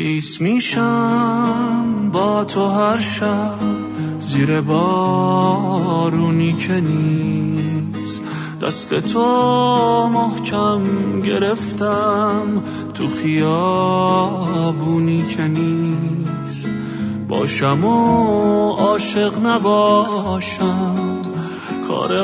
خیس میشم با تو هر شب زیر بارونی که نیست، دست تو محکم گرفتم تو خیابونی که نیست. باشم و عاشق نباشم کار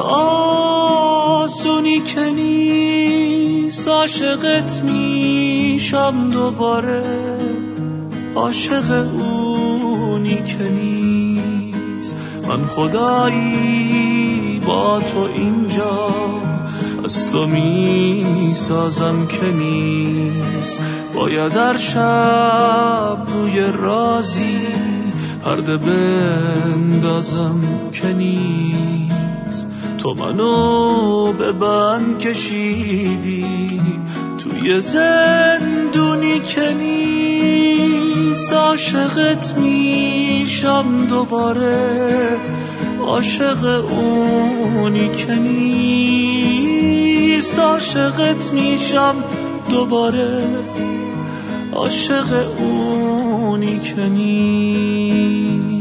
آسونی که نیست. عاشقت میشم دوباره، عاشق اونی که نیست. من خدایی با تو اینجا از تو میسازم که نیست. باید هر شب روی رازی پرده بندازم که نیست. تو منو به بند کشیدی توی زندونی که نیست. عاشقت میشم دوباره، عاشق اونی که نیست. عاشقت میشم دوباره، عاشق اونی که نیست.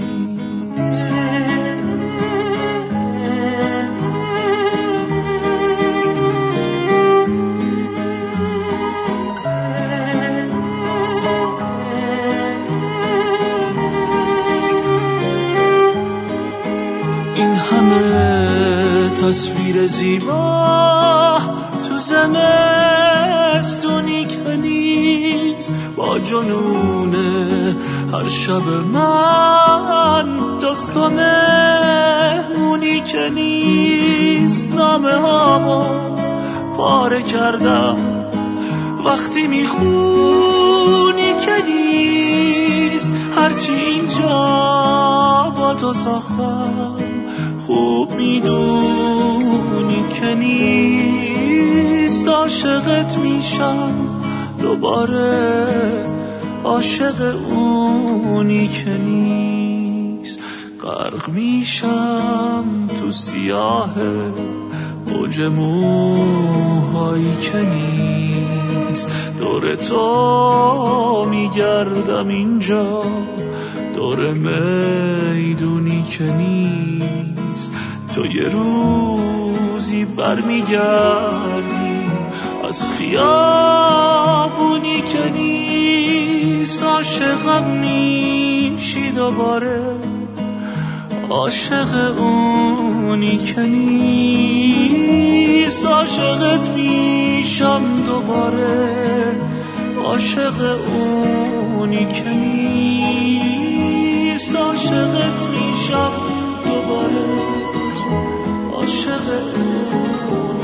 این همه تصویر زیبا تو زمستونی که نیست. با جنون هر شب من جز تو مهمونی که نیست. نامه هامو پاره کردم وقتی میخونی که نیست. هرچی اینجا با تو ساختم خوب میدونی که نیست. عاشقت میشم دوباره، عاشق اونی که نیست. غرق میشم تو سیاه موج موهایی که نیست. دور تو میگردم اینجا، دور میدونی که نیست. تو یه روزی برمیگردی از خیابونی که نیست. عاشقم میشی دوباره، عاشق اونی که نیست. عاشقت میشم دوباره، عاشق اونی که نیست. عاشقت میشم دوباره، عاشق اونی